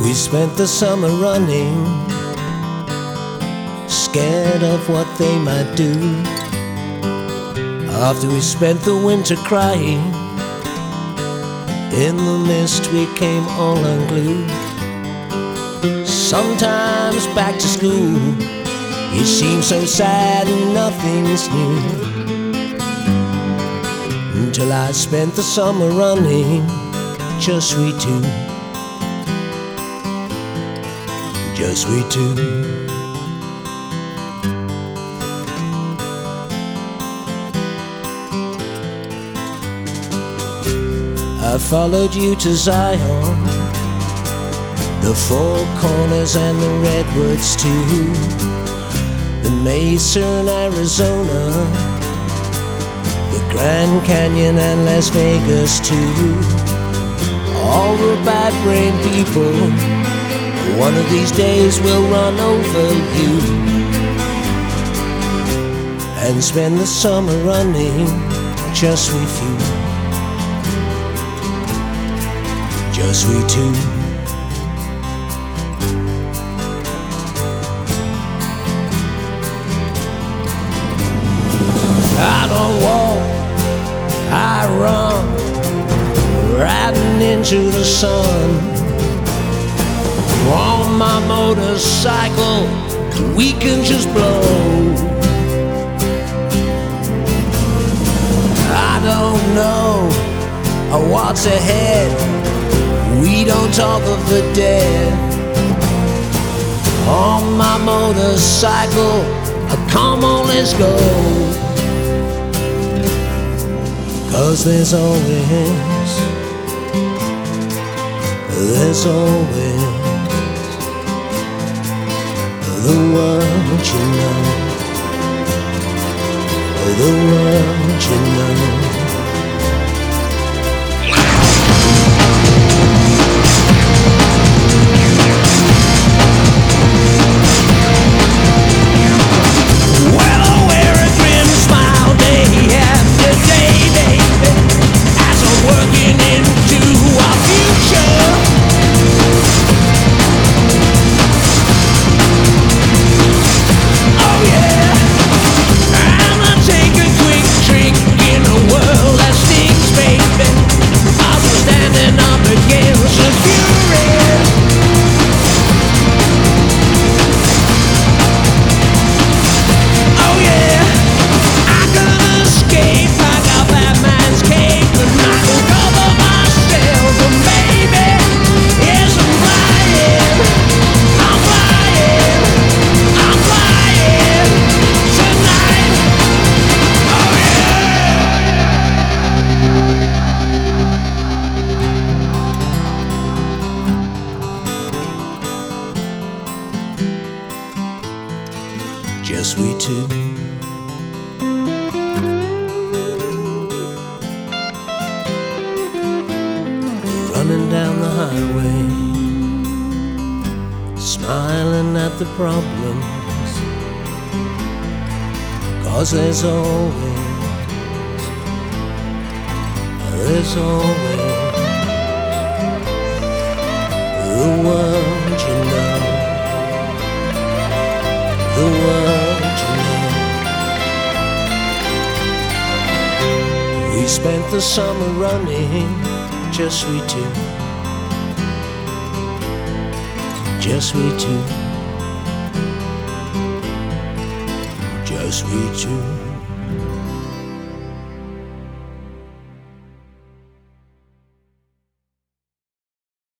We spent the summer running, scared of what they might do. After we spent the winter crying, in the mist we came all unglued. Sometimes back to school, it seems so sad and nothing's new. Until I spent the summer running, just we two, just we two. I followed you to Zion, the Four Corners and the Redwoods too, the Mesa in Arizona, the Grand Canyon and Las Vegas too. All the bad brain people, one of these days will run over you, and spend the summer running just with you, just we two. I don't walk, I run, riding into the sun. On my motorcycle, we can just blow. I don't know what's ahead, we don't talk of the dead. On my motorcycle, come on, let's go. 'Cause there's always the world you know, the world you know. Just we two. Running down the highway, smiling at the problems. 'Cause there's always the world you know, the world you know. We spent the summer running, just we two, just we two, just we two.